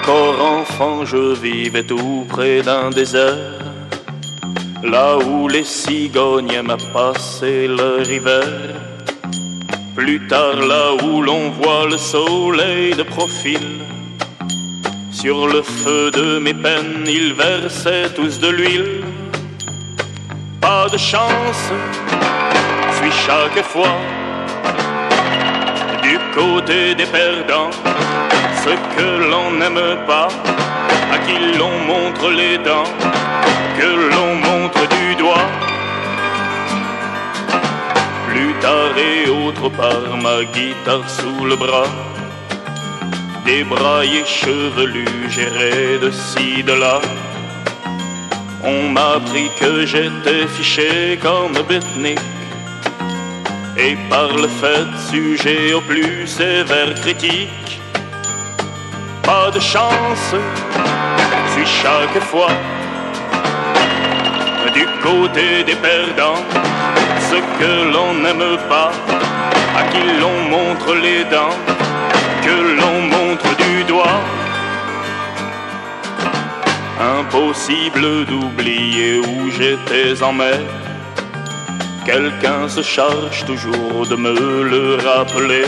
Encore enfant, je vivais tout près d'un désert, là où les cigognes aiment à passer leur hiver. Plus tard, là où l'on voit le soleil de profil, sur le feu de mes peines, ils versaient tous de l'huile. Pas de chance, suis chaque fois du côté des perdants. Ce que l'on n'aime pas, à qui l'on montre les dents, que l'on montre du doigt. Plus tard et autre part, ma guitare sous le bras, débraillé chevelu, j'irai de ci, de là. On m'a appris que j'étais fiché comme Beatnik, et par le fait sujet aux plus sévères critiques. Pas de chance, suis chaque fois du côté des perdants. Ce que l'on n'aime pas, à qui l'on montre les dents, que l'on montre du doigt. Impossible d'oublier où j'étais en mer. Quelqu'un se charge toujours de me le rappeler.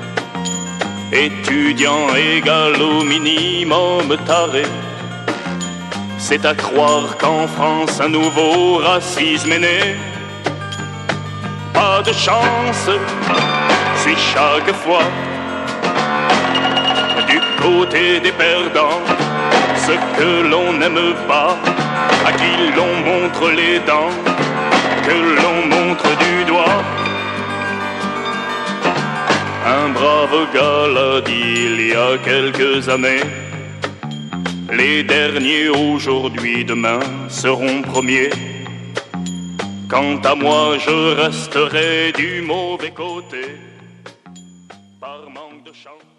Étudiant égal au minimum taré, c'est à croire qu'en France un nouveau racisme est né. Pas de chance, suis chaque fois du côté des perdants. Ce que l'on n'aime pas, à qui l'on montre les dents, que l'on montre du doigt. Un brave gars l'a dit il y a quelques années: les derniers aujourd'hui, demain, seront premiers. Quant à moi, je resterai du mauvais côté, par manque de chance.